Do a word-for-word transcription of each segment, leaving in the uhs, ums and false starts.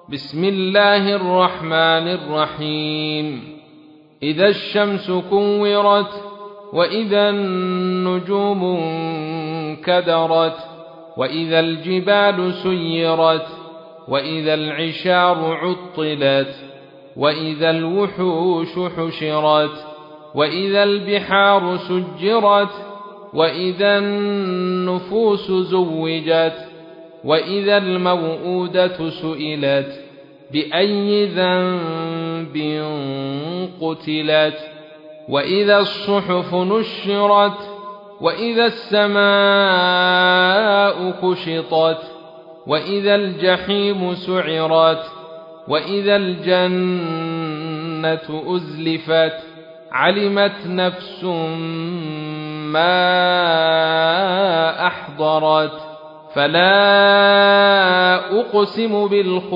بسم الله الرحمن الرحيم. إذا الشمس كورت وإذا النجوم انكدرت وإذا الجبال سيرت وإذا العشار عطلت وإذا الوحوش حشرت وإذا البحار سجرت وإذا النفوس زوجت وإذا الموءودة سئلت بأي ذنب قتلت وإذا الصحف نشرت وإذا السماء كشطت وإذا الجحيم سعرت وإذا الجنة أزلفت علمت نفس ما أحضرت فلا أقسم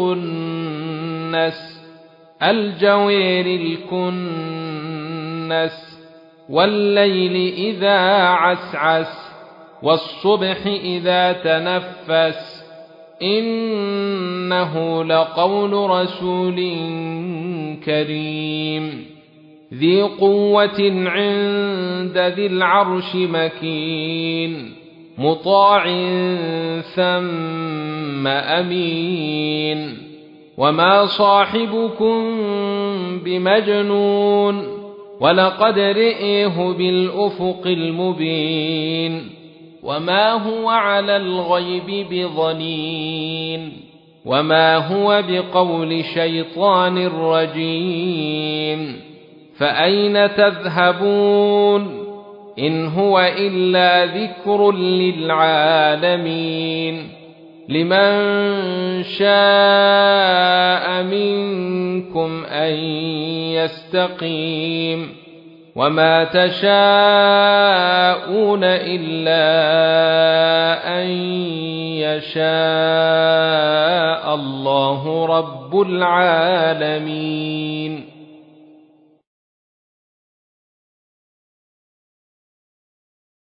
بالخنس الجوار الكنس والليل إذا عسعس والصبح إذا تنفس إنه لقول رسول كريم ذي قوة عند ذي العرش مكين مطاع ثم أمين وما صاحبكم بمجنون ولقد رئيه بالأفق المبين وما هو على الغيب بضنين وما هو بقول شيطان رجيم فأين تذهبون إن هو إلا ذكر للعالمين لمن شاء منكم أن يستقيم وما تشاءون إلا أن يشاء الله رب العالمين.